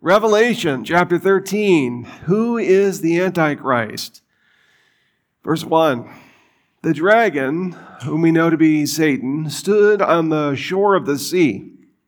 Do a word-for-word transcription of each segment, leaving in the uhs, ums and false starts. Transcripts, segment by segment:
Revelation chapter thirteen. Who is the Antichrist? Verse one. The dragon, whom we know to be Satan, stood on the shore of the sea.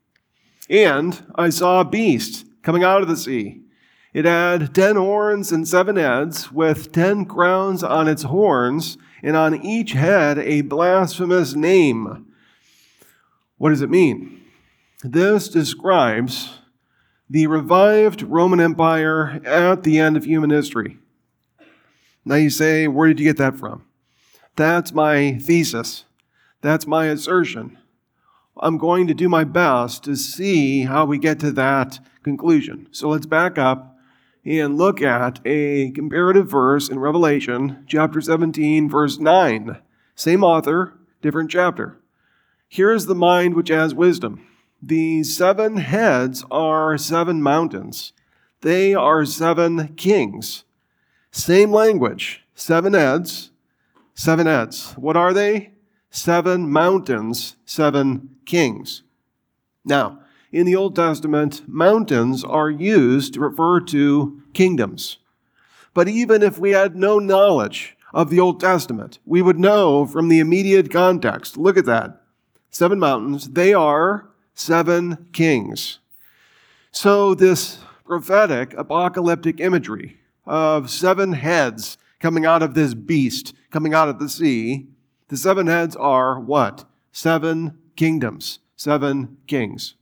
And I saw a beast coming out of the sea. It had ten horns and seven heads, with ten crowns on its horns, and on each head a blasphemous name. What does it mean? This describes the revived Roman Empire at the end of human history. Now you say, where did you get that from? That's my thesis. That's my assertion. I'm going to do my best to see how we get to that conclusion. So let's back up and look at a comparative verse in Revelation chapter seventeen, verse nine. Same author, different chapter. Here is the mind which has wisdom. The seven heads are seven mountains. They are seven kings. Same language. Seven heads, seven heads. What are they? Seven mountains, seven kings. Now, in the Old Testament, mountains are used to refer to kingdoms. But even if we had no knowledge of the Old Testament, we would know from the immediate context. Look at that. Seven mountains, they are seven kings. So this prophetic, apocalyptic imagery of seven heads coming out of this beast, coming out of the sea, the seven heads are what? Seven kingdoms, seven kings.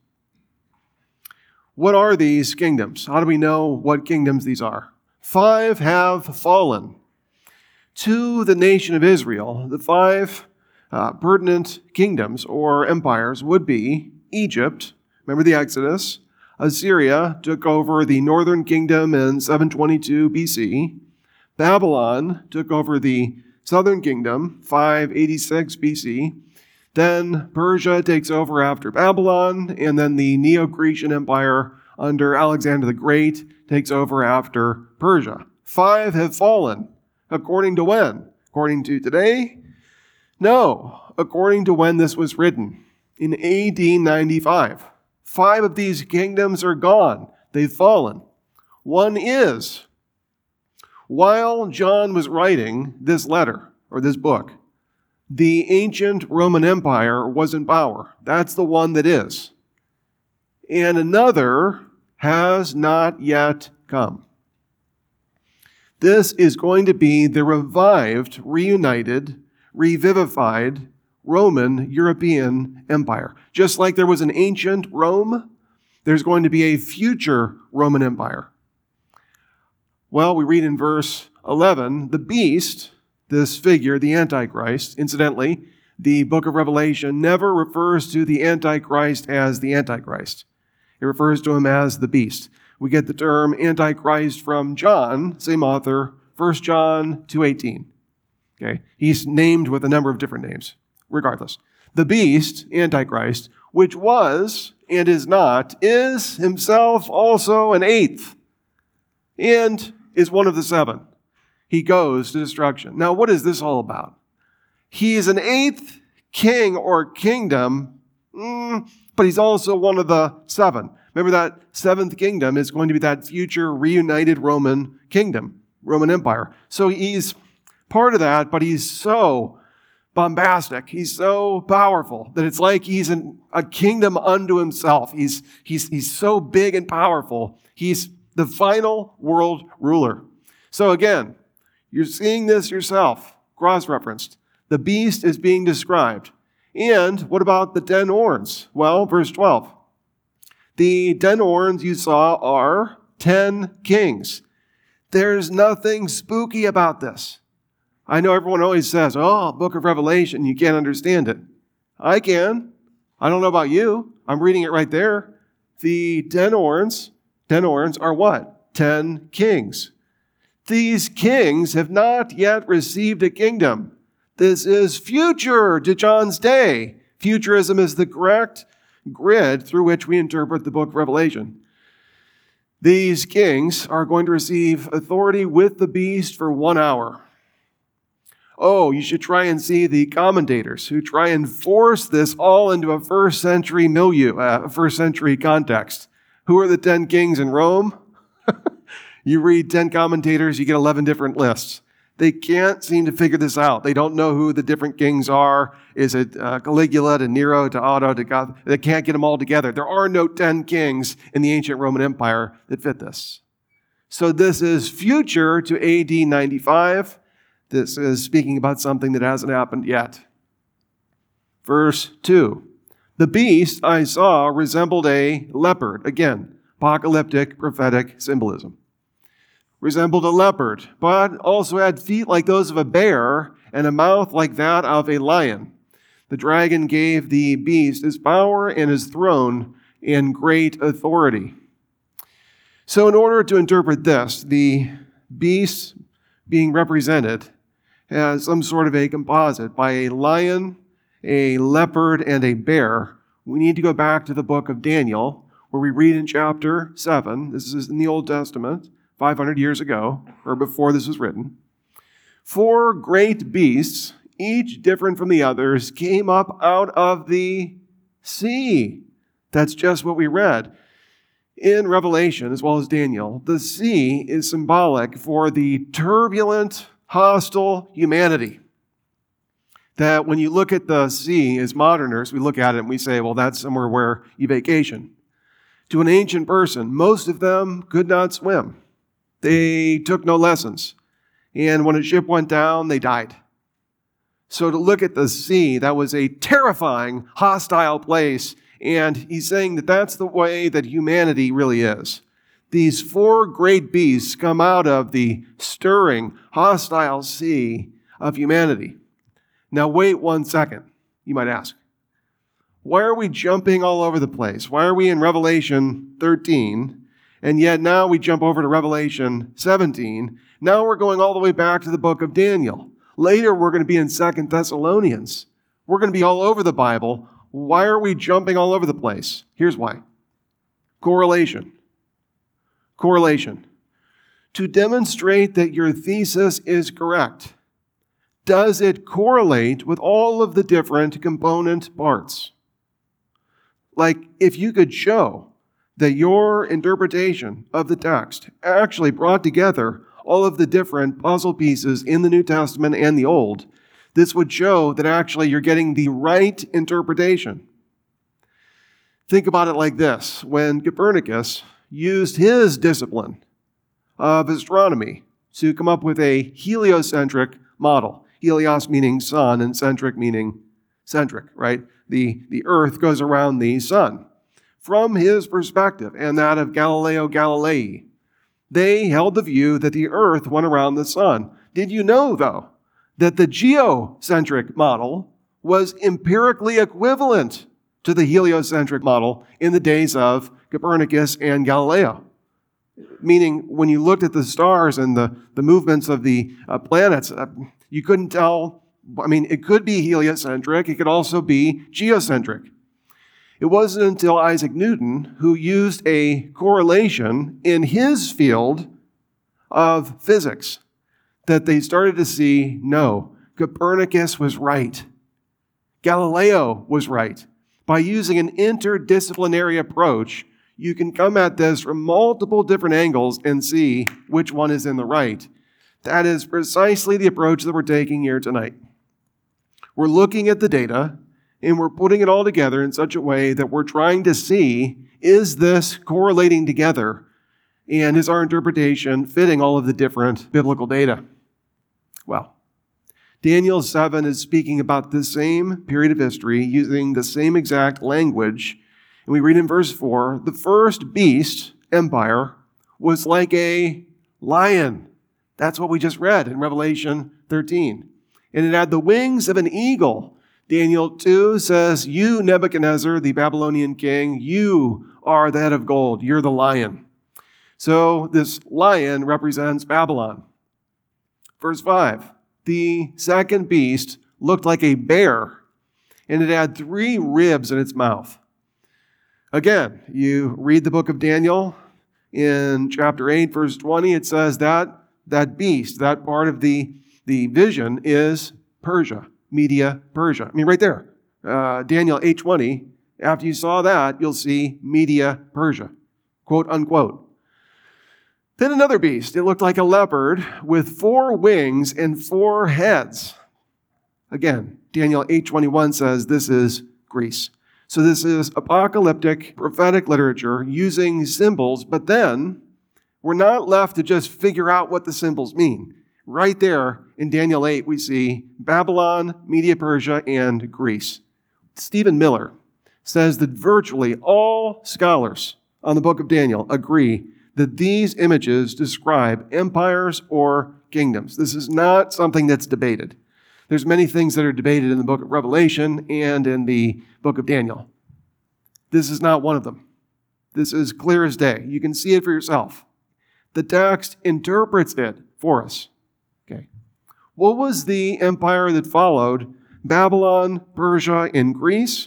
What are these kingdoms? How do we know what kingdoms these are? Five have fallen. To the nation of Israel, the five uh, pertinent kingdoms or empires would be Egypt, remember the Exodus. Assyria took over the northern kingdom in seven twenty-two B C. Babylon took over the southern kingdom, five eighty-six B C. Then Persia takes over after Babylon, and then the Neo-Grecian Empire under Alexander the Great takes over after Persia. Five have fallen. According to when? According to today? No, according to when this was written, in A D ninety-five. Five of these kingdoms are gone. They've fallen. One is, while John was writing this letter, or this book, the ancient Roman Empire was in power. That's the one that is. And another has not yet come. This is going to be the revived, reunited, revivified Roman European Empire. Just like there was an ancient Rome, there's going to be a future Roman Empire. Well, we read in verse eleven, the beast, this figure, the Antichrist, incidentally, the book of Revelation never refers to the Antichrist as the Antichrist. It refers to him as the beast. We get the term Antichrist from John, same author, First John two eighteen. Okay, he's named with a number of different names. Regardless, the beast, Antichrist, which was and is not, is himself also an eighth and is one of the seven. He goes to destruction. Now, what is this all about? He is an eighth king or kingdom, mm, but he's also one of the seven. Remember that seventh kingdom is going to be that future reunited Roman kingdom, Roman Empire. So he's part of that, but he's so bombastic. He's so powerful that it's like he's an, a kingdom unto himself. He's, he's, he's so big and powerful. He's the final world ruler. So again, you're seeing this yourself, cross-referenced. The beast is being described. And what about the ten horns? Well, verse twelve. The ten horns you saw are ten kings. There's nothing spooky about this. I know everyone always says, oh, book of Revelation, you can't understand it. I can. I don't know about you. I'm reading it right there. The ten horns, ten horns are what? Ten kings. These kings have not yet received a kingdom. This is future to John's day. Futurism is the correct grid through which we interpret the book of Revelation. These kings are going to receive authority with the beast for one hour. Oh, you should try and see the commentators who try and force this all into a first century milieu, a first century context. Who are the ten kings in Rome? You read ten commentators, you get eleven different lists. They can't seem to figure this out. They don't know who the different kings are. Is it uh, Caligula to Nero to Otto to God? They can't get them all together. There are no ten kings in the ancient Roman Empire that fit this. So this is future to A D ninety-five. This is speaking about something that hasn't happened yet. Verse two. The beast I saw resembled a leopard. Again, apocalyptic, prophetic symbolism. Resembled a leopard, but also had feet like those of a bear and a mouth like that of a lion. The dragon gave the beast his power and his throne and great authority. So in order to interpret this, the beast being represented as some sort of a composite by a lion, a leopard, and a bear, we need to go back to the book of Daniel, where we read in chapter seven, this is in the Old Testament, five hundred years ago, or before this was written. Four great beasts, each different from the others, came up out of the sea. That's just what we read. In Revelation, as well as Daniel, the sea is symbolic for the turbulent, hostile humanity. That when you look at the sea as moderners, we look at it and we say, well, that's somewhere where you vacation. To an ancient person, most of them could not swim. They took no lessons. And when a ship went down, they died. So to look at the sea, that was a terrifying, hostile place. And he's saying that that's the way that humanity really is. These four great beasts come out of the stirring, hostile sea of humanity. Now wait one second, you might ask. Why are we jumping all over the place? Why are we in Revelation thirteen? And yet now we jump over to Revelation seventeen. Now we're going all the way back to the book of Daniel. Later we're going to be in Second Thessalonians. We're going to be all over the Bible. Why are we jumping all over the place? Here's why. Correlation. Correlation. To demonstrate that your thesis is correct, does it correlate with all of the different component parts? Like if you could show that your interpretation of the text actually brought together all of the different puzzle pieces in the New Testament and the Old, this would show that actually you're getting the right interpretation. Think about it like this. When Copernicus used his discipline of astronomy to come up with a heliocentric model, helios meaning sun and centric meaning centric, right? The, the earth goes around the sun. From his perspective and that of Galileo Galilei, they held the view that the earth went around the sun. Did you know, though, that the geocentric model was empirically equivalent to the heliocentric model in the days of Copernicus and Galileo? Meaning, when you looked at the stars and the, the movements of the uh, planets, uh, you couldn't tell. I mean, it could be heliocentric. It could also be geocentric. It wasn't until Isaac Newton, who used a correlation in his field of physics, that they started to see, no, Copernicus was right. Galileo was right. By using an interdisciplinary approach, you can come at this from multiple different angles and see which one is in the right. That is precisely the approach that we're taking here tonight. We're looking at the data, and we're putting it all together in such a way that we're trying to see, is this correlating together? And is our interpretation fitting all of the different biblical data? Well, Daniel seven is speaking about the same period of history using the same exact language. And we read in verse four, the first beast, empire, was like a lion. That's what we just read in Revelation thirteen. And it had the wings of an eagle. Daniel two says, you, Nebuchadnezzar, the Babylonian king, you are the head of gold. You're the lion. So this lion represents Babylon. Verse five, the second beast looked like a bear, and it had three ribs in its mouth. Again, you read the book of Daniel in chapter eight, verse twenty, it says that that beast, that part of the, the vision is Persia. Media, Persia. I mean, right there. Uh, Daniel eight twenty, after you saw that, you'll see Media, Persia. quote unquote. Then another beast. It looked like a leopard with four wings and four heads. Again, Daniel eight twenty-one says this is Greece. So this is apocalyptic, prophetic literature using symbols, but then we're not left to just figure out what the symbols mean. Right there in Daniel eight, we see Babylon, Media-Persia, and Greece. Stephen Miller says that virtually all scholars on the book of Daniel agree that these images describe empires or kingdoms. This is not something that's debated. There's many things that are debated in the book of Revelation and in the book of Daniel. This is not one of them. This is clear as day. You can see it for yourself. The text interprets it for us. Okay. What was the empire that followed Babylon, Persia, and Greece?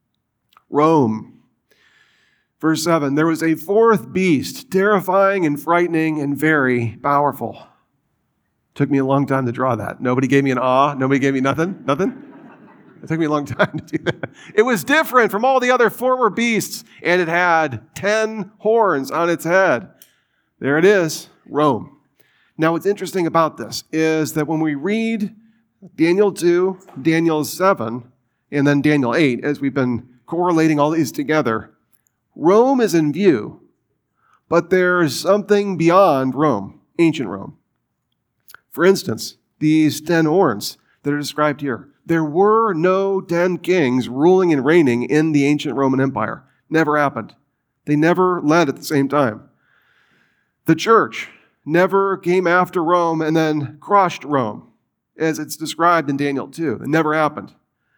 Rome. Verse seven, there was a fourth beast, terrifying and frightening and very powerful. Took me a long time to draw that. Nobody gave me an awe. Nobody gave me nothing. Nothing. It took me a long time to do that. It was different from all the other former beasts, and it had ten horns on its head. There it is, Rome. Now, what's interesting about this is that when we read Daniel two, Daniel seven, and then Daniel eight, as we've been correlating all these together, Rome is in view, but there's something beyond Rome, ancient Rome. For instance, these ten horns that are described here. There were no ten kings ruling and reigning in the ancient Roman Empire. Never happened. They never led at the same time. The church never came after Rome and then crushed Rome, as it's described in Daniel two. It never happened.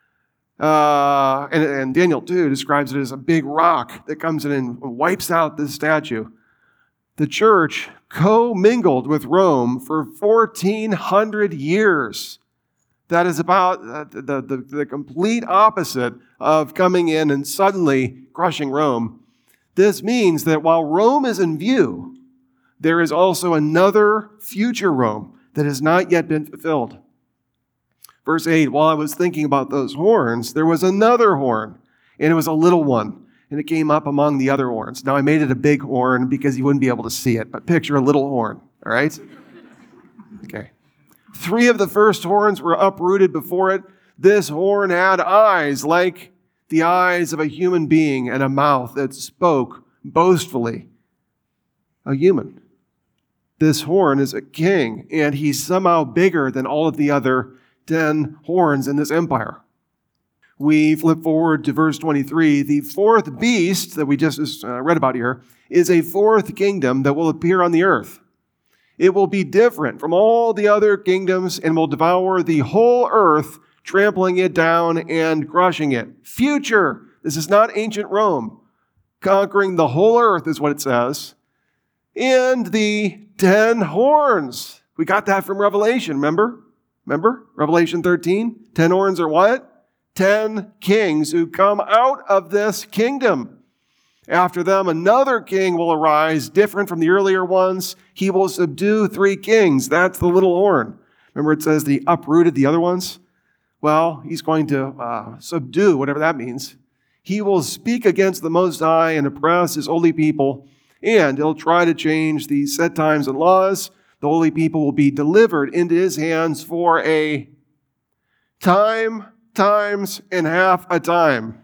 Uh, and, and Daniel two describes it as a big rock that comes in and wipes out this statue. The church co-mingled with Rome for fourteen hundred years. That is about the, the, the complete opposite of coming in and suddenly crushing Rome. This means that while Rome is in view, there is also another future Rome that has not yet been fulfilled. Verse eight, while I was thinking about those horns, there was another horn, and it was a little one, and it came up among the other horns. Now, I made it a big horn because you wouldn't be able to see it, but picture a little horn, all right? Okay. Three of the first horns were uprooted before it. This horn had eyes like the eyes of a human being and a mouth that spoke boastfully. A human. This horn is a king, and he's somehow bigger than all of the other ten horns in this empire. We flip forward to verse twenty-three. The fourth beast that we just uh, read about here is a fourth kingdom that will appear on the earth. It will be different from all the other kingdoms and will devour the whole earth, trampling it down and crushing it. Future. This is not ancient Rome. Conquering the whole earth is what it says. And the ten horns. We got that from Revelation, remember? Remember? Revelation thirteen. Ten horns are what? Ten kings who come out of this kingdom. After them, another king will arise, different from the earlier ones. He will subdue three kings. That's the little horn. Remember it says that he uprooted the other ones? Well, he's going to uh, subdue, whatever that means. He will speak against the Most High and oppress his holy people, and he'll try to change the set times and laws. The holy people will be delivered into his hands for a time, times, and half a time.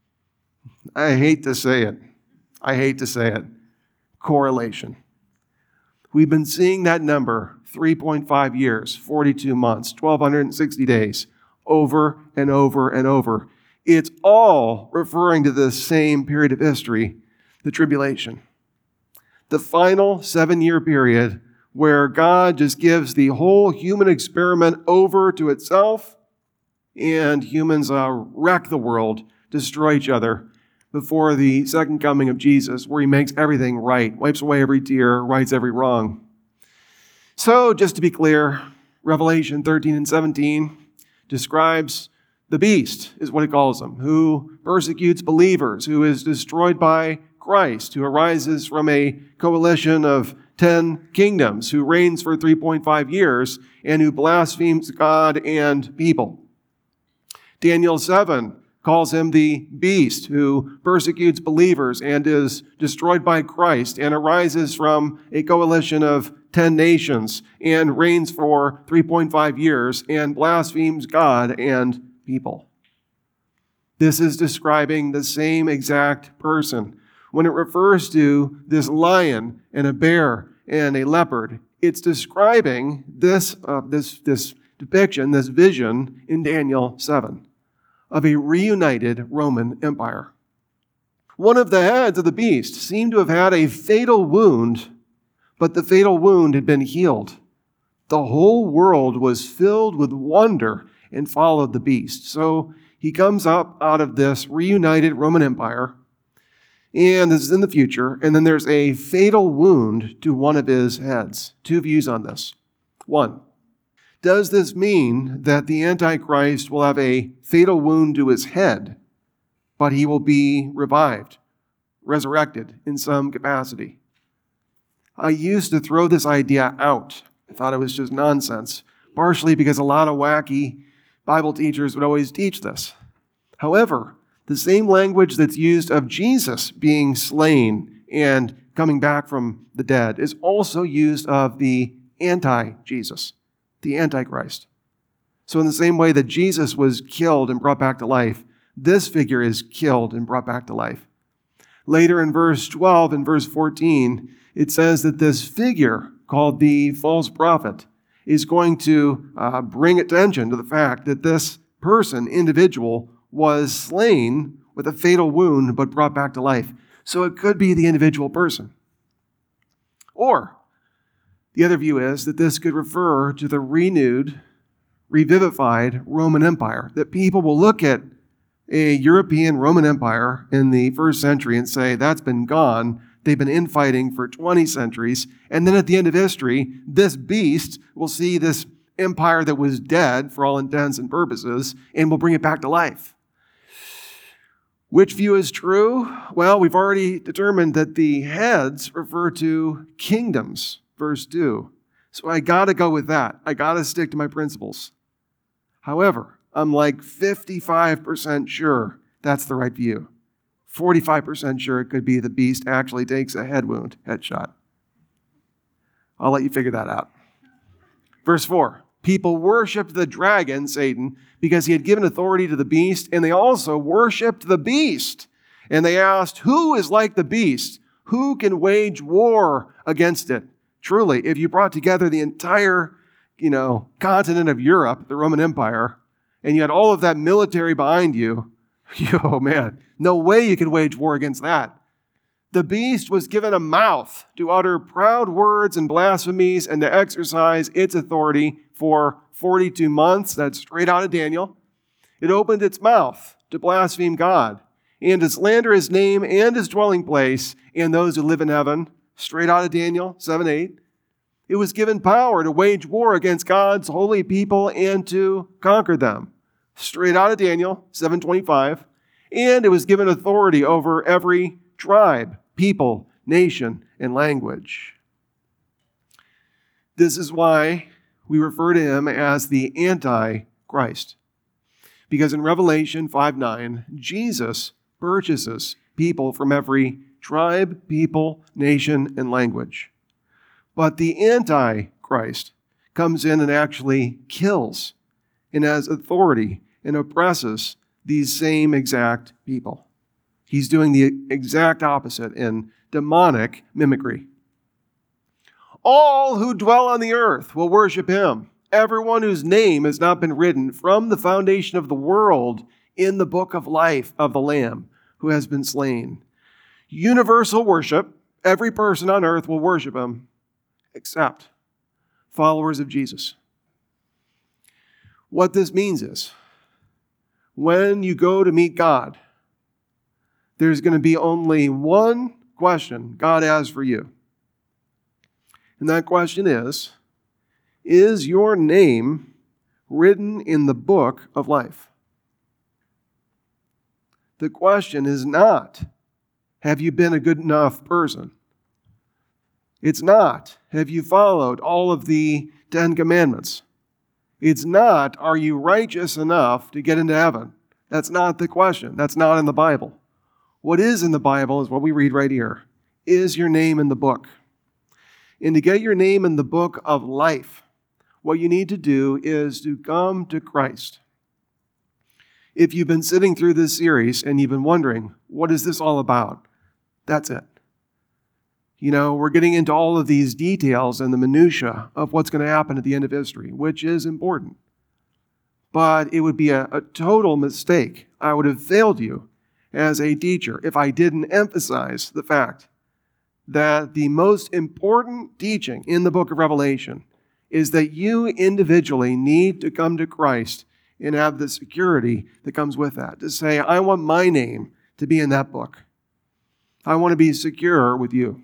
I hate to say it. I hate to say it. Correlation. We've been seeing that number three point five years, forty-two months, one thousand two hundred sixty days, over and over and over. It's all referring to the same period of history, the tribulation. The final seven-year period where God just gives the whole human experiment over to itself, and humans uh, wreck the world, destroy each other, before the second coming of Jesus, where he makes everything right, wipes away every tear, rights every wrong. So, just to be clear, Revelation thirteen and seventeen describes the beast, is what it calls him, who persecutes believers, who is destroyed by Christ, who arises from a coalition of ten kingdoms, who reigns for three point five years, and who blasphemes God and people. Daniel seven calls him the beast who persecutes believers and is destroyed by Christ and arises from a coalition of ten nations and reigns for three point five years and blasphemes God and people. This is describing the same exact person. When it refers to this lion and a bear and a leopard, it's describing this, uh, this, this depiction, this vision in Daniel seven of a reunited Roman Empire. One of the heads of the beast seemed to have had a fatal wound, but the fatal wound had been healed. The whole world was filled with wonder and followed the beast. So he comes up out of this reunited Roman Empire, and this is in the future, and then there's a fatal wound to one of his heads. Two views on this. One, does this mean that the Antichrist will have a fatal wound to his head, but he will be revived, resurrected in some capacity? I used to throw this idea out. I thought it was just nonsense, partially because a lot of wacky Bible teachers would always teach this. However, the same language that's used of Jesus being slain and coming back from the dead is also used of the anti-Jesus, the Antichrist. So in the same way that Jesus was killed and brought back to life, this figure is killed and brought back to life. Later in verse twelve and verse fourteen, it says that this figure called the false prophet is going to uh, bring attention to the fact that this person, individual, was slain with a fatal wound but brought back to life. So it could be the individual person. Or the other view is that this could refer to the renewed, revivified Roman Empire, that people will look at a European Roman Empire in the first century and say, that's been gone. They've been infighting for twenty centuries. And then at the end of history, this beast will see this empire that was dead for all intents and purposes and will bring it back to life. Which view is true? Well, we've already determined that the heads refer to kingdoms, verse two. So I got to go with that. I got to stick to my principles. However, I'm like fifty-five percent sure that's the right view. forty-five percent sure it could be the beast actually takes a head wound, headshot. I'll let you figure that out. Verse four. People worshiped the dragon, Satan, because he had given authority to the beast, and they also worshiped the beast. And they asked, who is like the beast? Who can wage war against it? Truly, if you brought together the entire, you know, continent of Europe, the Roman Empire, and you had all of that military behind you, oh man, no way you could wage war against that. The beast was given a mouth to utter proud words and blasphemies and to exercise its authority for forty-two months. That's straight out of Daniel. It opened its mouth to blaspheme God and to slander his name and his dwelling place and those who live in heaven. Straight out of Daniel seven eight. It was given power to wage war against God's holy people and to conquer them. Straight out of Daniel seven twenty-five. And it was given authority over every tribe, people, nation, and language. This is why we refer to him as the Antichrist. Because in Revelation five nine, Jesus purchases people from every tribe, people, nation, and language. But the Antichrist comes in and actually kills and has authority and oppresses these same exact people. He's doing the exact opposite in demonic mimicry. All who dwell on the earth will worship him. Everyone whose name has not been written from the foundation of the world in the book of life of the Lamb who has been slain. Universal worship. Every person on earth will worship him except followers of Jesus. What this means is when you go to meet God, there's going to be only one question God has for you. And that question is, is your name written in the book of life? The question is not, have you been a good enough person? It's not, have you followed all of the Ten Commandments? It's not, are you righteous enough to get into heaven? That's not the question. That's not in the Bible. What is in the Bible is what we read right here. Is your name in the book? And to get your name in the book of life, what you need to do is to come to Christ. If you've been sitting through this series and you've been wondering, what is this all about? That's it. You know, we're getting into all of these details and the minutia of what's going to happen at the end of history, which is important. But it would be a, a total mistake. I would have failed you as a teacher if I didn't emphasize the fact that the most important teaching in the book of Revelation is that you individually need to come to Christ and have the security that comes with that. To say, I want my name to be in that book. I want to be secure with you.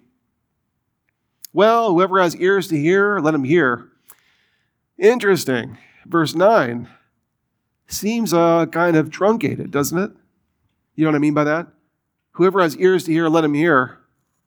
Well, whoever has ears to hear, let him hear. Interesting. Verse nine seems uh, kind of truncated, doesn't it? You know what I mean by that? Whoever has ears to hear, let him hear.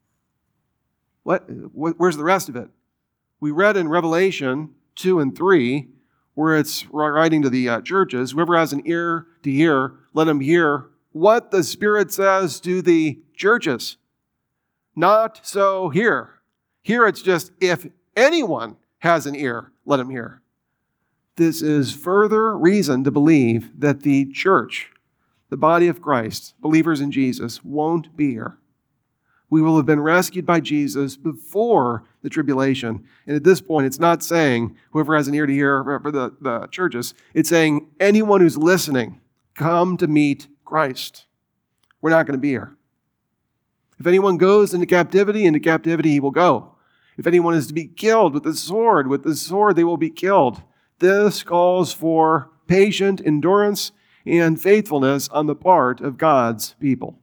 What? Where's the rest of it? We read in Revelation two and three, where it's writing to the uh, churches, whoever has an ear to hear, let him hear what the Spirit says to the churches. Not so here. Here it's just, if anyone has an ear, let him hear. This is further reason to believe that the church, the body of Christ, believers in Jesus, won't be here. We will have been rescued by Jesus before the tribulation. And at this point, it's not saying whoever has an ear to hear for the, the churches. It's saying anyone who's listening, come to meet Christ. We're not going to be here. If anyone goes into captivity, into captivity he will go. If anyone is to be killed with the sword, with the sword they will be killed. This calls for patient endurance and faithfulness on the part of God's people.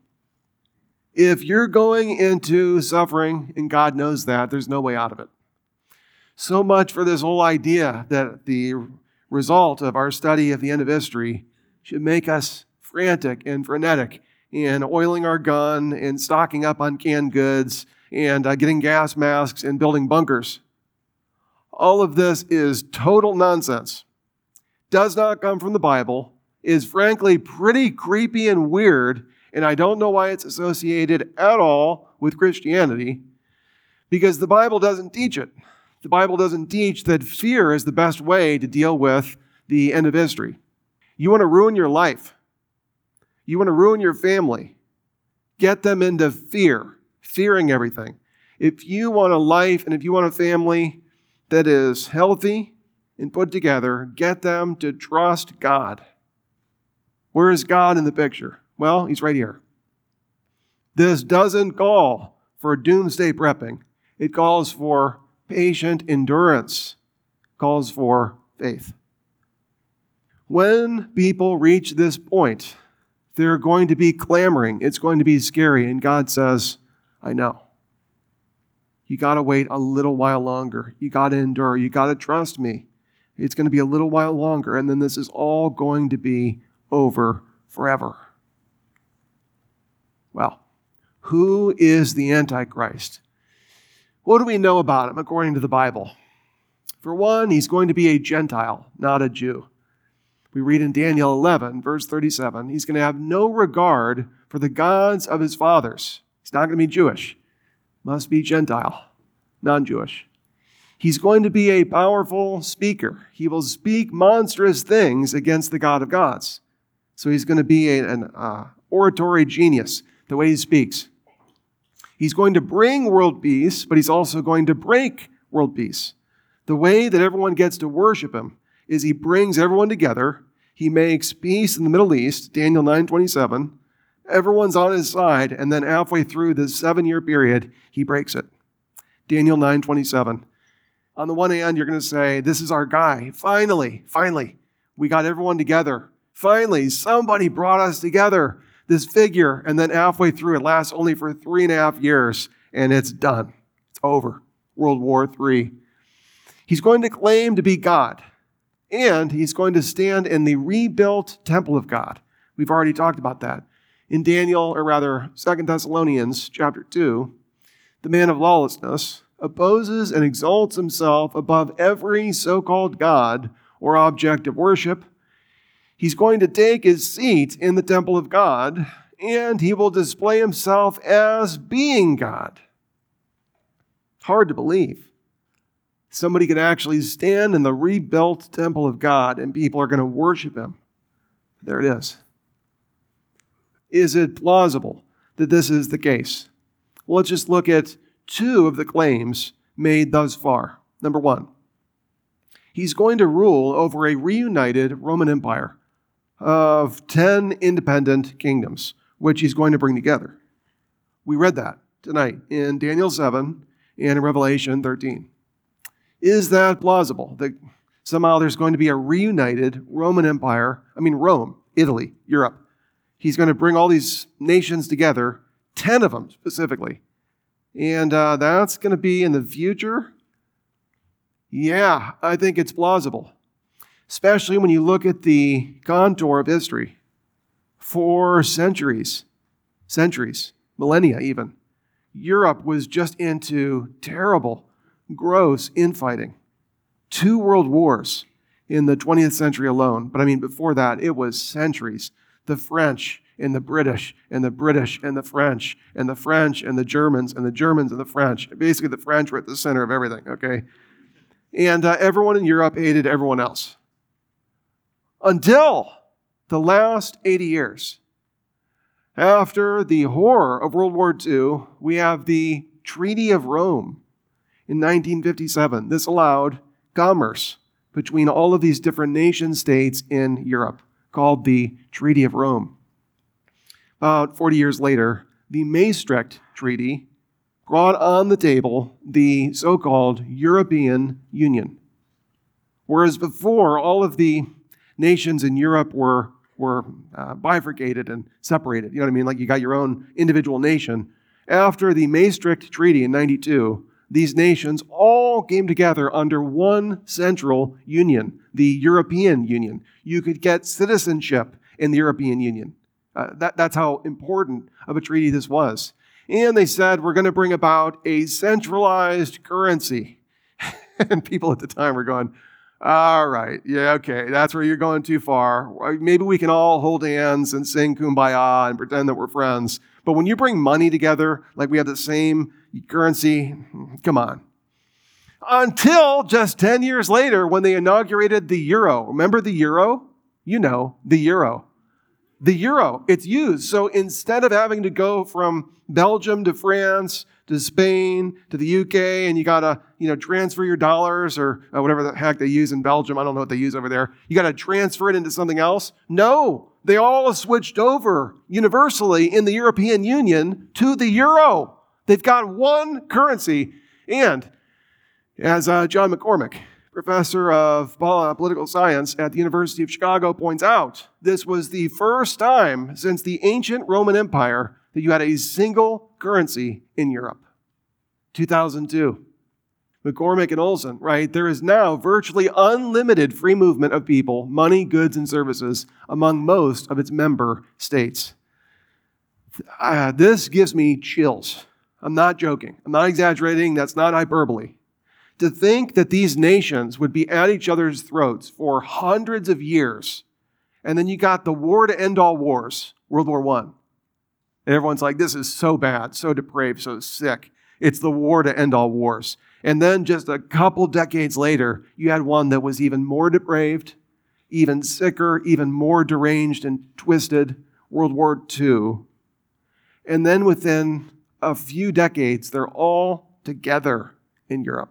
If you're going into suffering, and God knows that, there's no way out of it. So much for this whole idea that the result of our study of the end of history should make us frantic and frenetic in oiling our gun and stocking up on canned goods and uh, getting gas masks and building bunkers. All of this is total nonsense. Does not come from the Bible, is frankly pretty creepy and weird, and I don't know why it's associated at all with Christianity, because the Bible doesn't teach it. The Bible doesn't teach that fear is the best way to deal with the end of history. You want to ruin your life. You want to ruin your family. Get them into fear, fearing everything. If you want a life and if you want a family that is healthy and put together, get them to trust God. Where is God in the picture? Well, he's right here. This doesn't call for doomsday prepping. It calls for patient endurance. It calls for faith. When people reach this point, they're going to be clamoring. It's going to be scary. And God says, I know. You got to wait a little while longer. You got to endure. You got to trust me. It's going to be a little while longer. And then this is all going to be over forever. Well, who is the Antichrist? What do we know about him according to the Bible? For one, he's going to be a Gentile, not a Jew. We read in Daniel eleven, verse thirty-seven, he's going to have no regard for the gods of his fathers. He's not going to be Jewish. Must be Gentile, non-Jewish. He's going to be a powerful speaker. He will speak monstrous things against the God of gods. So he's going to be a, an uh, oratory genius, the way he speaks. He's going to bring world peace, but he's also going to break world peace. The way that everyone gets to worship him is he brings everyone together. He makes peace in the Middle East, Daniel nine twenty-seven. Everyone's on his side, and then halfway through this seven-year period, he breaks it. Daniel nine twenty-seven. On the one hand, you're going to say, this is our guy. Finally, finally, we got everyone together. Finally, somebody brought us together. This figure, and then halfway through, it lasts only for three and a half years, and it's done. It's over. World War Three. He's going to claim to be God, and he's going to stand in the rebuilt temple of God. We've already talked about that. In Daniel, or rather, Second Thessalonians chapter two, the man of lawlessness opposes and exalts himself above every so-called God or object of worship. He's going to take his seat in the temple of God, and he will display himself as being God. Hard to believe. Somebody could actually stand in the rebuilt temple of God, and people are going to worship him. There it is. Is it plausible that this is the case? Well, let's just look at two of the claims made thus far. Number one, he's going to rule over a reunited Roman Empire of ten independent kingdoms, which he's going to bring together. We read that tonight in Daniel seven and in Revelation thirteen. Is that plausible, that somehow there's going to be a reunited Roman Empire, I mean Rome, Italy, Europe? He's going to bring all these nations together, ten of them specifically. And uh, that's going to be in the future? Yeah, I think it's plausible. Especially when you look at the contour of history. For centuries, centuries, millennia even, Europe was just into terrible, gross infighting. Two world wars in the twentieth century alone. But I mean, before that, it was centuries. The French and the British, and the British and the French, and the French and the Germans, and the Germans and the French. Basically, the French were at the center of everything, okay? And uh, everyone in Europe hated everyone else. Until the last eighty years. After the horror of World War Two, we have the Treaty of Rome in nineteen fifty-seven. This allowed commerce between all of these different nation states in Europe, called the Treaty of Rome. About forty years later, the Maastricht Treaty brought on the table the so-called European Union. Whereas before, all of the nations in Europe were, were uh, bifurcated and separated. You know what I mean? Like you got your own individual nation. After the Maastricht Treaty in ninety-two, these nations all came together under one central union, the European Union. You could get citizenship in the European Union. Uh, that, that's how important of a treaty this was. And they said, we're going to bring about a centralized currency. And people at the time were going, all right, yeah, okay, that's where you're going too far. Maybe we can all hold hands and sing Kumbaya and pretend that we're friends. But when you bring money together, like we have the same currency, come on. Until just ten years later when they inaugurated the euro. Remember the euro? You know, the euro. The euro, it's used. So instead of having to go from Belgium to France to Spain to the U K, and you got to, you know, transfer your dollars or uh, whatever the heck they use in Belgium. I don't know what they use over there. You got to transfer it into something else. No, they all switched over universally in the European Union to the euro. They've got one currency. And as uh, John McCormick, professor of political science at the University of Chicago, points out, this was the first time since the ancient Roman Empire that you had a single currency in Europe. two thousand two. McCormick and Olson, right? There is now virtually unlimited free movement of people, money, goods, and services among most of its member states. Uh, this gives me chills. I'm not joking. I'm not exaggerating. That's not hyperbole. To think that these nations would be at each other's throats for hundreds of years, and then you got the war to end all wars, World War One. And everyone's like, this is so bad, so depraved, so sick. It's the war to end all wars. And then just a couple decades later, you had one that was even more depraved, even sicker, even more deranged and twisted, World War Two. And then within a few decades, they're all together in Europe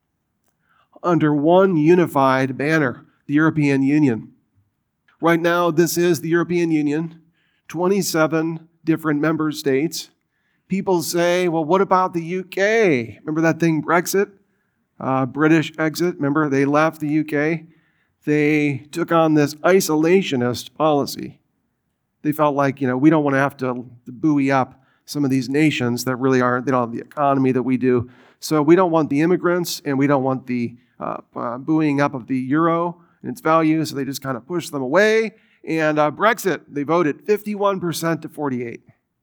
under one unified banner, the European Union. Right now, this is the European Union, twenty-seven different member states. People say, well, what about the U K? Remember that thing, Brexit? Uh, British exit. Remember, they left the U K. They took on this isolationist policy. They felt like, you know, we don't want to have to buoy up some of these nations that really aren't, they don't have the economy that we do. So we don't want the immigrants, and we don't want the uh, uh, buoying up of the euro and its value, so they just kind of pushed them away. And uh, Brexit, they voted fifty-one percent to forty-eight.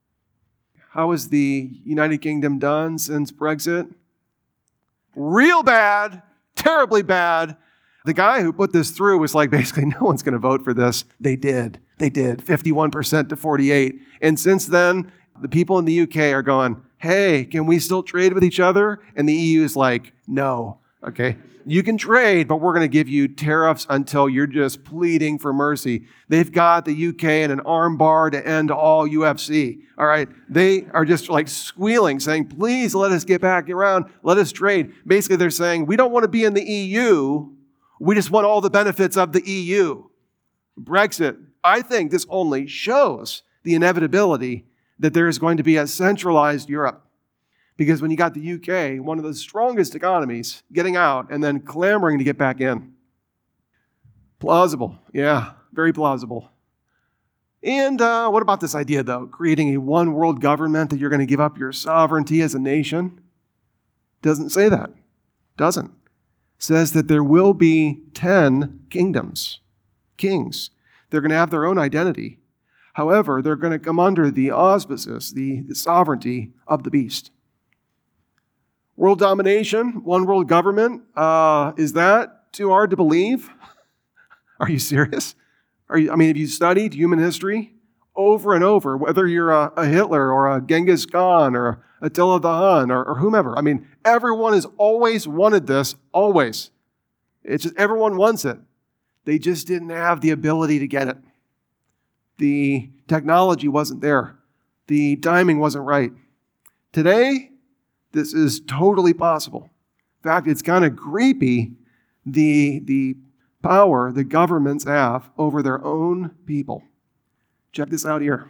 How has the United Kingdom done since Brexit? Real bad, terribly bad. The guy who put this through was like, basically, no one's going to vote for this. They did. They did. fifty-one percent to forty-eight. And since then, the people in the U K are going, hey, can we still trade with each other? And the E U is like, no. Okay, you can trade, but we're going to give you tariffs until you're just pleading for mercy. They've got the U K in an arm bar to end all U F C. All right, they are just like squealing, saying, please let us get back around, let us trade. Basically, they're saying, we don't want to be in the E U. We just want all the benefits of the E U. Brexit, I think this only shows the inevitability that there is going to be a centralized Europe. Because when you got the U K, one of the strongest economies, getting out and then clamoring to get back in. Plausible. Yeah, very plausible. And uh, what about this idea, though? Creating a one world government that you're going to give up your sovereignty as a nation? Doesn't say that. Doesn't. Says that there will be ten kingdoms, kings. They're going to have their own identity. However, they're going to come under the auspices, the, the sovereignty of the beast. World domination, one world government, uh, is that too hard to believe? Are you serious? Are you, I mean, have you studied human history over and over, whether you're a, a Hitler or a Genghis Khan or Attila the Hun or, or whomever? I mean, everyone has always wanted this, always. It's just everyone wants it. They just didn't have the ability to get it. The technology wasn't there. The timing wasn't right. Today, this is totally possible. In fact, it's kind of creepy, the, the power the governments have over their own people. Check this out here.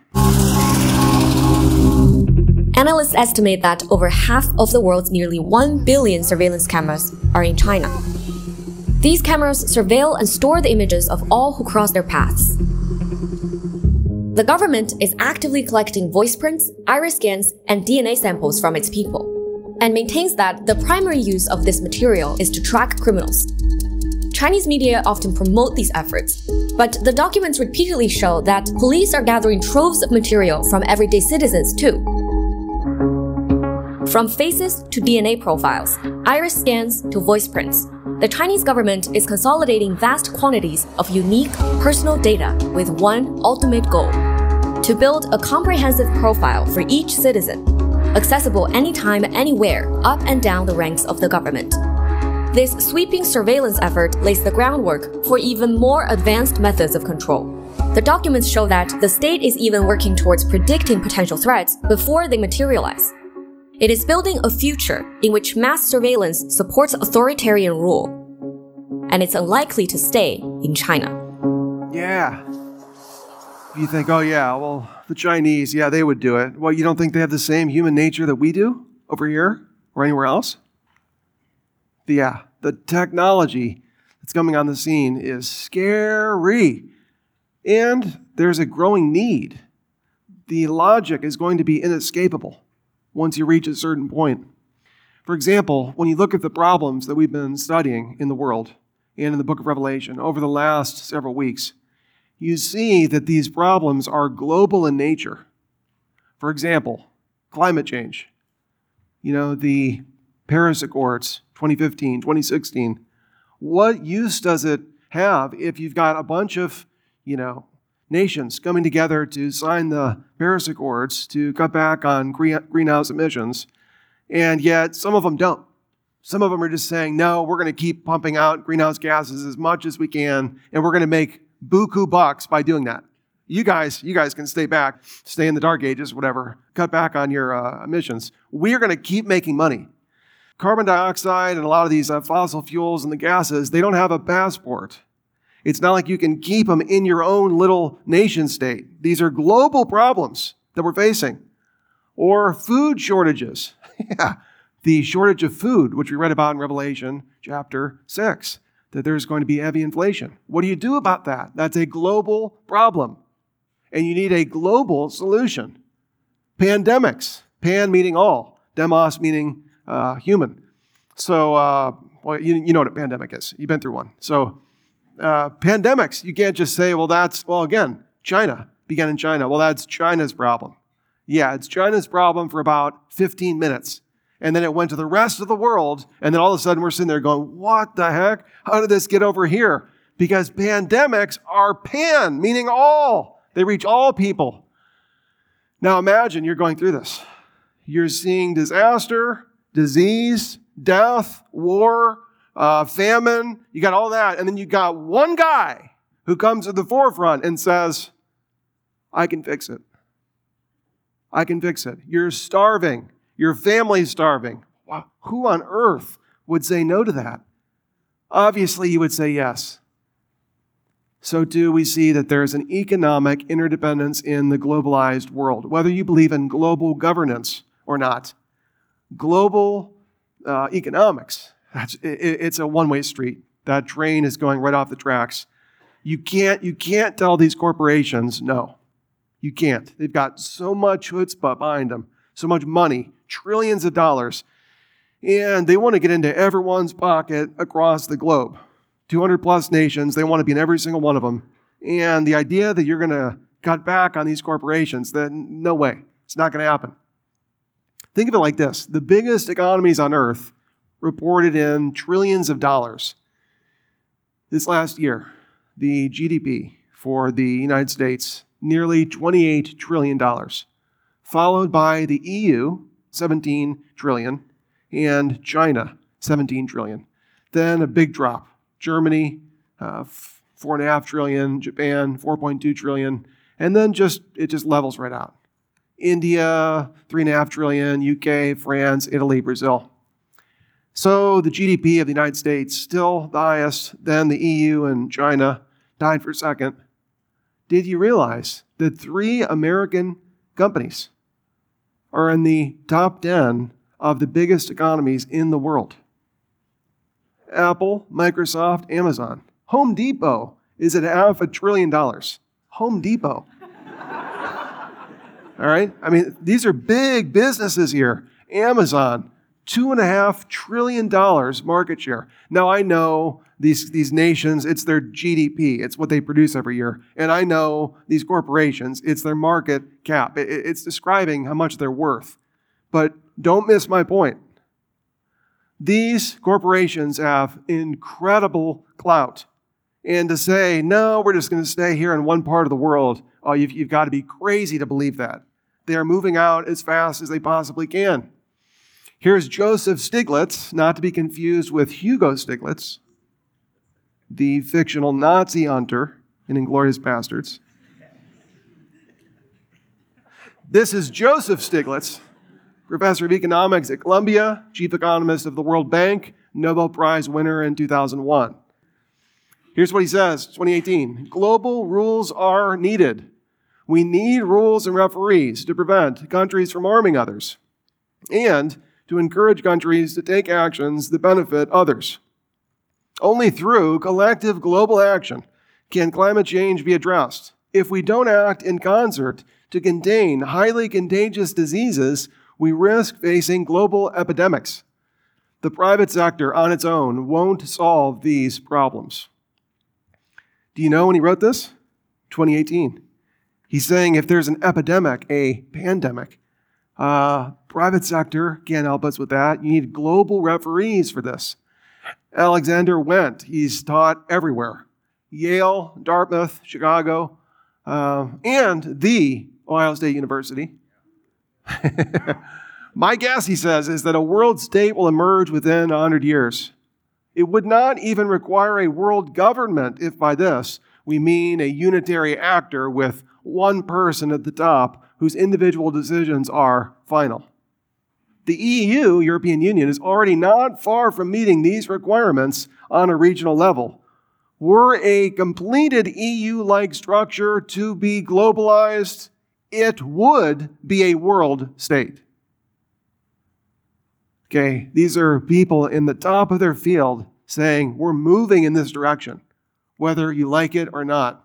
Analysts estimate that over half of the world's nearly one billion surveillance cameras are in China. These cameras surveil and store the images of all who cross their paths. The government is actively collecting voice prints, iris scans, and D N A samples from its people, and maintains that the primary use of this material is to track criminals. Chinese media often promote these efforts, but the documents repeatedly show that police are gathering troves of material from everyday citizens too. From faces to D N A profiles, iris scans to voice prints, the Chinese government is consolidating vast quantities of unique personal data with one ultimate goal: to build a comprehensive profile for each citizen, accessible anytime, anywhere, up and down the ranks of the government. This sweeping surveillance effort lays the groundwork for even more advanced methods of control. The documents show that the state is even working towards predicting potential threats before they materialize. It is building a future in which mass surveillance supports authoritarian rule, and it's unlikely to stay in China. Yeah. You think, oh yeah, well, the Chinese, yeah, they would do it. Well, you don't think they have the same human nature that we do over here or anywhere else? Yeah, the technology that's coming on the scene is scary. And there's a growing need. The logic is going to be inescapable once you reach a certain point. For example, when you look at the problems that we've been studying in the world and in the book of Revelation over the last several weeks, you see that these problems are global in nature. For example, climate change. You know, the Paris Accords, twenty fifteen, twenty sixteen. What use does it have if you've got a bunch of, you know, nations coming together to sign the Paris Accords to cut back on greenhouse emissions, and yet some of them don't? Some of them are just saying, no, we're going to keep pumping out greenhouse gases as much as we can, and we're going to make buku bucks by doing that. You guys, you guys can stay back, stay in the dark ages, whatever, cut back on your uh, emissions. We are going to keep making money. Carbon dioxide and a lot of these uh, fossil fuels and the gases, they don't have a passport. It's not like you can keep them in your own little nation state. These are global problems that we're facing. Or food shortages. Yeah, the shortage of food, which we read about in Revelation chapter six, that there's going to be heavy inflation. What do you do about that? That's a global problem. And you need a global solution. Pandemics. Pan meaning all. Demos meaning uh, human. So, uh, well, you, you know what a pandemic is. You've been through one. So, uh, pandemics, you can't just say, well, that's, well, again, China began in China. Well, that's China's problem. Yeah, it's China's problem for about fifteen minutes. and then it went to the rest of the world, and then all of a sudden we're sitting there going, what the heck? How did this get over here? Because pandemics are pan, meaning all. They reach all people. Now imagine you're going through this. You're seeing disaster, disease, death, war, uh, famine. You got all that, and then you got one guy who comes to the forefront and says, I can fix it. I can fix it. You're starving. Your family's starving. Wow. Who on earth would say no to that? Obviously, you would say yes. So too, we see that there's an economic interdependence in the globalized world, whether you believe in global governance or not. Global uh, economics, that's, it, it's a one-way street. That train is going right off the tracks. You can't, you can't tell these corporations no. You can't. They've got so much chutzpah behind them, so much money, trillions of dollars, and they want to get into everyone's pocket across the globe. two hundred plus nations, they want to be in every single one of them. And the idea that you're going to cut back on these corporations, then no way. It's not going to happen. Think of it like this. The biggest economies on earth reported in trillions of dollars. This last year, the G D P for the United States, nearly twenty-eight trillion dollars, followed by the E U, seventeen trillion dollars, and China, seventeen trillion dollars. Then a big drop. Germany, uh, four point five trillion dollars, Japan, four point two trillion dollars, and then just it just levels right out. India, three point five trillion dollars, U K, France, Italy, Brazil. So the G D P of the United States, still the highest, then the E U and China, tied for second. Did you realize that three American companies are in the top ten of the biggest economies in the world? Apple, Microsoft, Amazon. Home Depot is at half a trillion dollars. Home Depot. All right? I mean, these are big businesses here. Amazon, two and a half trillion dollars market share. Now, I know these, these nations, it's their G D P. It's what they produce every year. And I know these corporations, it's their market cap. It, it's describing how much they're worth. But don't miss my point. These corporations have incredible clout. And to say, no, we're just going to stay here in one part of the world, oh, you've, you've got to be crazy to believe that. They are moving out as fast as they possibly can. Here's Joseph Stiglitz, not to be confused with Hugo Stiglitz, the fictional Nazi hunter in Inglourious Bastards. This is Joseph Stiglitz, professor of economics at Columbia, chief economist of the World Bank, Nobel Prize winner in two thousand one. Here's what he says, twenty eighteen. Global rules are needed. We need rules and referees to prevent countries from harming others and to encourage countries to take actions that benefit others. Only through collective global action can climate change be addressed. If we don't act in concert to contain highly contagious diseases, we risk facing global epidemics. The private sector on its own won't solve these problems. Do you know when he wrote this? twenty eighteen. He's saying if there's an epidemic, a pandemic, uh, private sector can't help us with that. You need global referees for this. Alexander Wendt, he's taught everywhere. Yale, Dartmouth, Chicago, uh, and the Ohio State University. My guess, he says, is that a world state will emerge within one hundred years. It would not even require a world government if by this we mean a unitary actor with one person at the top whose individual decisions are final. The E U, European Union, is already not far from meeting these requirements on a regional level. Were a completed E U-like structure to be globalized, it would be a world state. Okay, these are people in the top of their field saying, we're moving in this direction, whether you like it or not.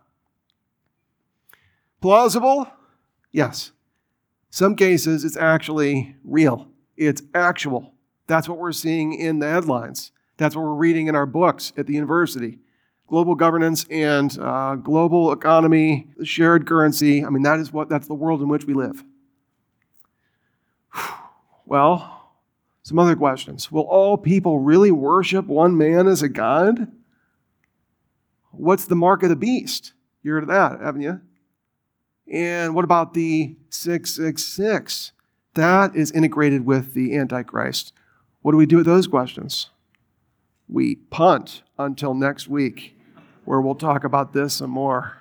Plausible? Yes. Some cases, it's actually real. It's actual. That's what we're seeing in the headlines. That's what we're reading in our books at the university. Global governance and uh, global economy, shared currency. I mean, that is what, that's the world in which we live. Well, Some other questions. Will all people really worship one man as a god? What's the mark of the beast? You heard of that, haven't you? And what about the six six six? That is integrated with the Antichrist. What do we do with those questions? We punt until next week, where we'll talk about this some more.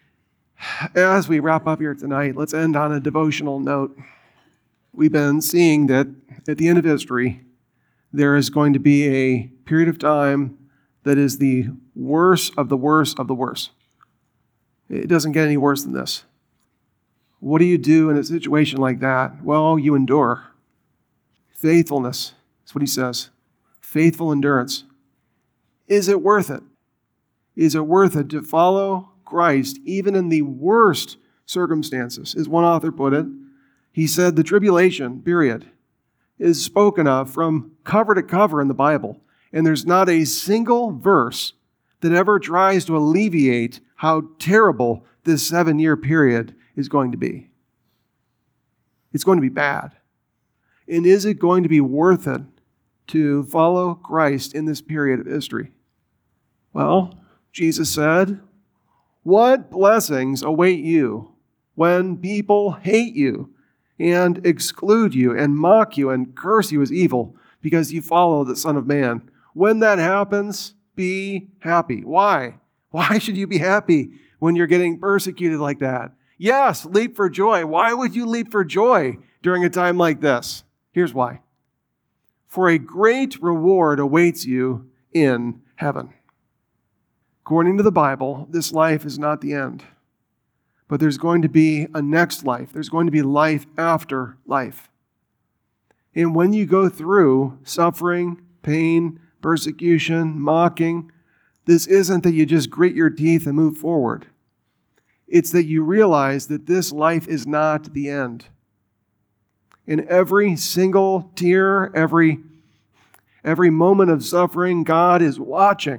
As we wrap up here tonight, let's end on a devotional note. We've been seeing that at the end of history, there is going to be a period of time that is the worst of the worst of the worst. It doesn't get any worse than this. What do you do in a situation like that? Well, you endure. Faithfulness, that's what he says. Faithful endurance. Is it worth it? Is it worth it to follow Christ even in the worst circumstances? As one author put it, he said the tribulation, period, is spoken of from cover to cover in the Bible. And there's not a single verse that ever tries to alleviate how terrible this seven-year period is going to be. It's going to be bad. And is it going to be worth it to follow Christ in this period of history? Well, Jesus said, "What blessings await you when people hate you and exclude you and mock you and curse you as evil because you follow the Son of Man. When that happens, be happy." Why? Why should you be happy when you're getting persecuted like that? Yes, leap for joy. Why would you leap for joy during a time like this? Here's why. For a great reward awaits you in heaven. According to the Bible, this life is not the end. But there's going to be a next life. There's going to be life after life. And when you go through suffering, pain, persecution, mocking, this isn't that you just grit your teeth and move forward. It's that you realize that this life is not the end. In every single tear, every, every moment of suffering, God is watching.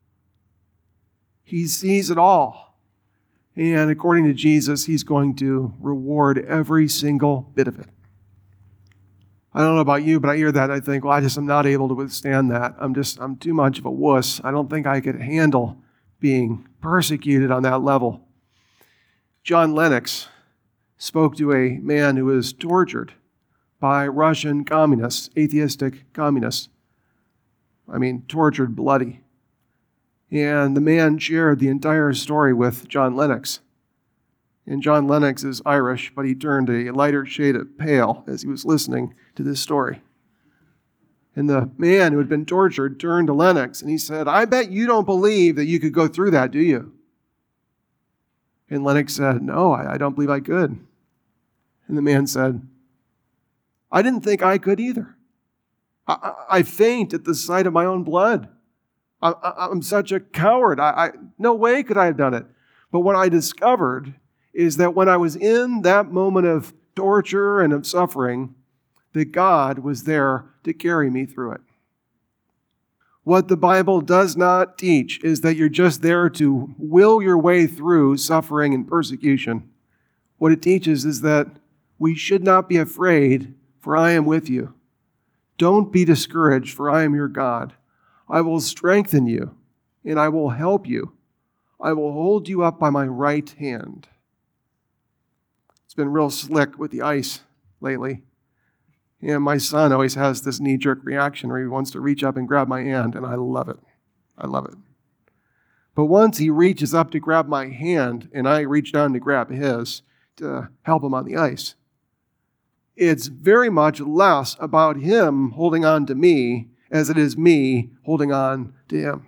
He sees it all. And according to Jesus, He's going to reward every single bit of it. I don't know about you, but I hear that and I think, well, I just am not able to withstand that. I'm just, I'm too much of a wuss. I don't think I could handle being persecuted on that level. John Lennox spoke to a man who was tortured by Russian communists, atheistic communists. I mean, tortured bloody. And the man shared the entire story with John Lennox. And John Lennox is Irish, but he turned a lighter shade of pale as he was listening to this story. And the man who had been tortured turned to Lennox and he said, "I bet you don't believe that you could go through that, do you?" And Lennox said, "No, I, I don't believe I could." And the man said, "I didn't think I could either. I, I, I faint at the sight of my own blood. I, I, I'm such a coward. I, I, no way could I have done it. But what I discovered is that when I was in that moment of torture and of suffering, that God was there to carry me through it." What the Bible does not teach is that you're just there to will your way through suffering and persecution. What it teaches is that we should not be afraid, for I am with you. Don't be discouraged, for I am your God. I will strengthen you, and I will help you. I will hold you up by my right hand. It's been real slick with the ice lately. And my son always has this knee-jerk reaction where he wants to reach up and grab my hand, and I love it. I love it. But once he reaches up to grab my hand, and I reach down to grab his to help him on the ice, it's very much less about him holding on to me as it is me holding on to him.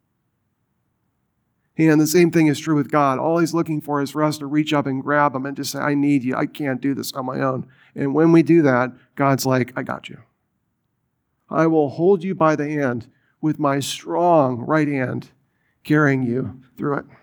And the same thing is true with God. All He's looking for is for us to reach up and grab Him and just say, "I need you. I can't do this on my own." And when we do that, God's like, "I got you. I will hold you by the hand with my strong right hand, carrying you through it."